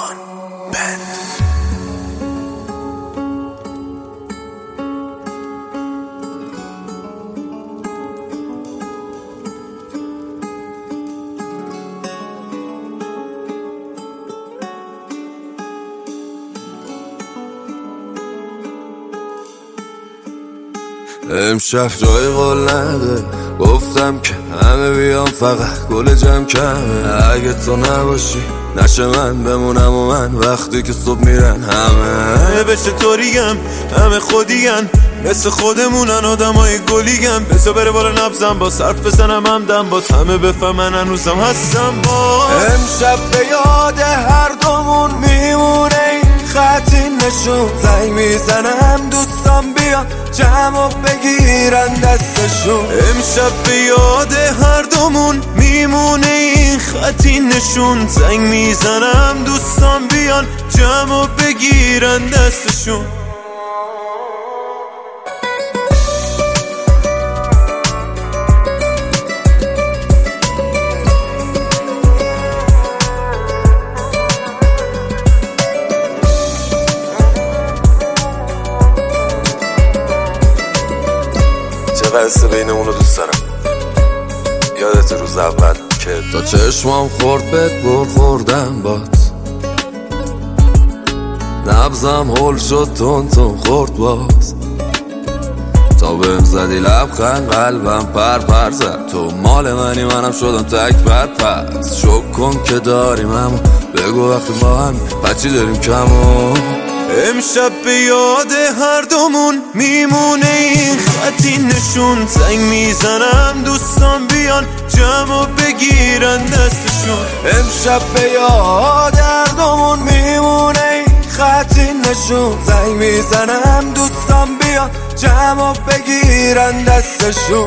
ایمان بند. امشب جای قول نده، گفتم که همه بیام فقط گل جمع کمه. اگه تو نباشی نشه من بمونم و من وقتی که صبح میرن همه بشه طوریم، همه خودیگن مثل خودمونن، آدم های گلیگن. بسا بره بالا نبزم با صرف بزنم همدم با همه بفهمن هنوزم هستم با. امشب به یاد هر دومون میمونه این خطی نشون. زنگ میزنم دوستان بیان جمع و بگیرن دستشون. امشب به یاد هر دومون میمونه این خطی نشون. زنگ میزنم دوستان بیان جمع و بگیرن دستشون. قصه بین اونو دوست دارم. یادت روز اول که تا چشمام خورد بهت خوردم بات، نبزم هول شد تون خورد باز. تا بهم زدی لبخند قلبم پر زد. تو مال منی منم شدم تک پس. شک کن که داریم اما بگو وقتی با هم بچی داریم کمو. امشب به یاد هر دومون میمونه این خطی نشون. زنگ میزنم دوستان بیان جمع و بگیرن دستشون. امشب به یاد هر دومون میمونه این خطی نشون. زنگ میزنم دوستان بیان جمع و بگیرن دستشون.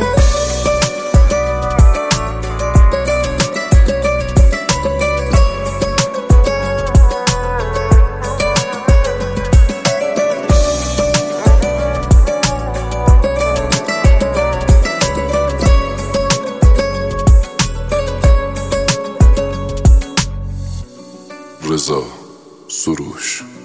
رضا سروش.